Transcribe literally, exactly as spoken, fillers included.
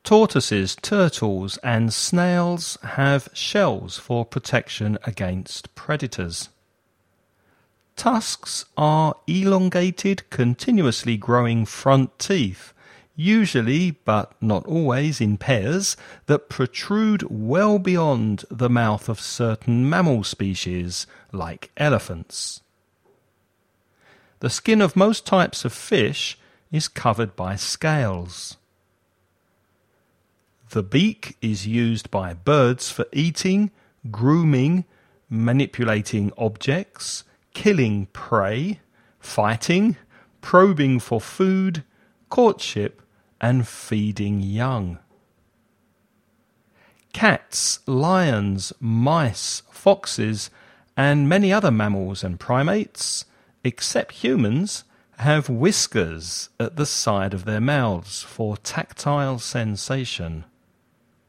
Tortoises, turtles and snails have shells for protection against predators. Tusks are elongated, continuously growing front teeth, usually, but not always, in pairs, that protrude well beyond the mouth of certain mammal species, like elephants. The skin of most types of fish is covered by scales. The beak is used by birds for eating, grooming, manipulating objects, killing prey, fighting, probing for food, courtship, and feeding young. Cats, lions, mice, foxes, and many other mammals and primates, except humans, have whiskers at the side of their mouths for tactile sensation.